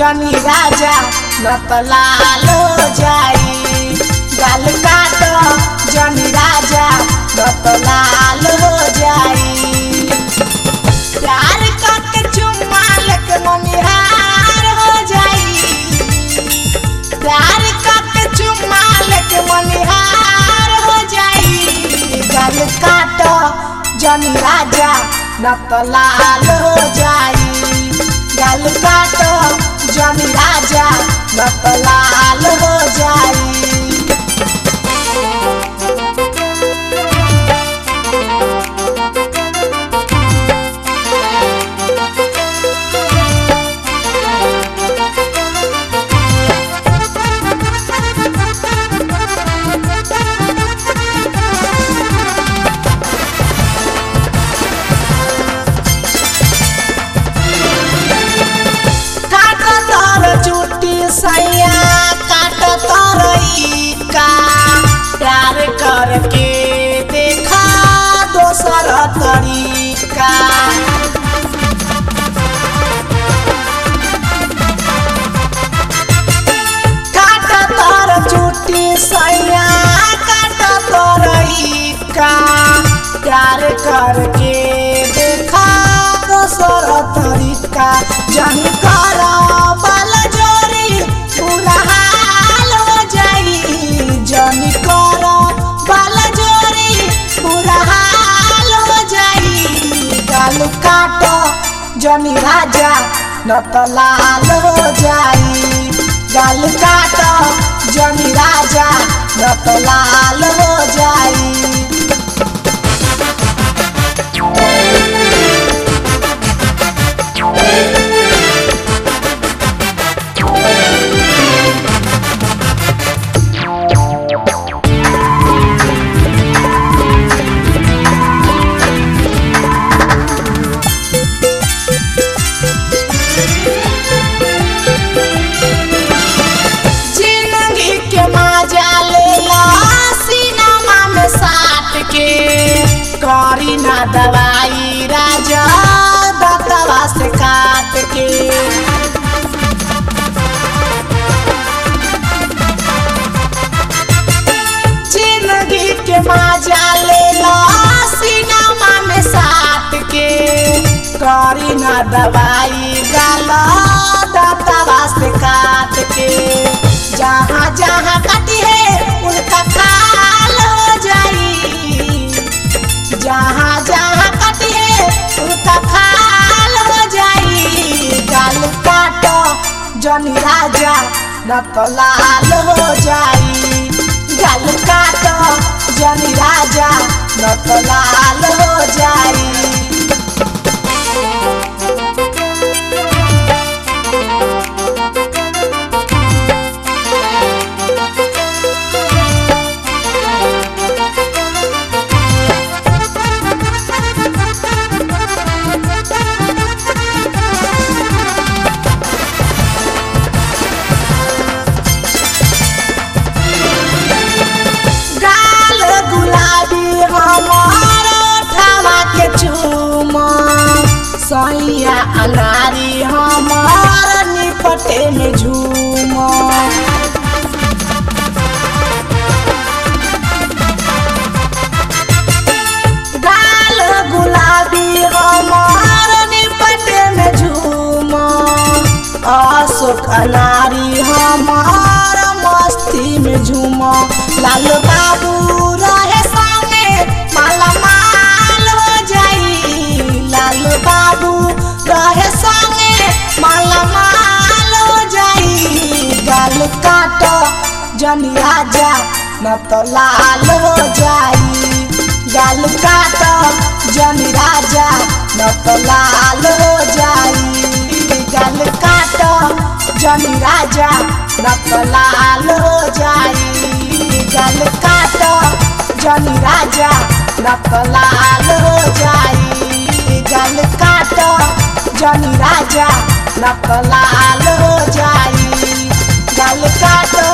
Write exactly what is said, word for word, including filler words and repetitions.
जनी राजा न त लाल हो जाई। गाल काट जनी राजा न त लाल हो जाई। प्यार करके चुम्मा लेके मनिहार हो जाई। प्यार करके चुम्मा लेके मनिहार हो जाई। गाल काट जनी राजा न त लाल हो जाई। गाल काट जनी राजा न त लाल हो जाई। सैया काट तरईका प्यार करके देखा दोसर तरीका। काट तर चुटी सैया काट तरईका प्यार करके देखा दोसर तरीका। जनी कर बाल जोरी पूरा हाल हो जाई। जनी कर बाल जोरी पूरा हाल हो जाई। गाल काट जनी राजा न त लाल हो जाई। गाल काट जनी राजा न त लाल हो जाई। करी ना दवाई राजा दतवा से काट के। जिंदगी के मजा ले लो सिनेमा में साट के। करी ना दवाई गाला दतवा से काट के। जहाँ जहाँ कटी है उनका खाल हो जाई। जहाँ जहाँ कटी है उनका खाल हो जाई। गाल काट जनी राजा न त लाल हो जाई। गाल काट जनी राजा न त लाल हो जाई। सैया अनारी हमार निपटे में झूम। गाल गुलाबी हमार निपटे में झूम। अशोक अनारी हमार मस्ती में झूम। लाल बाबू रहे सामने माला माल हो जाई। लाल बाबू रहे संगे माला माल हो जाई। गाल काट जनी राजा न त लाल हो जाई। गाल काट जनी राजा न त लाल हो जाई। गाल काट जनी राजा न त लाल हो जाई। गाल काट जनी राजा न त लाल हो जाई। गाल काट जनी राजा न त लाल हो जाई। गाल काट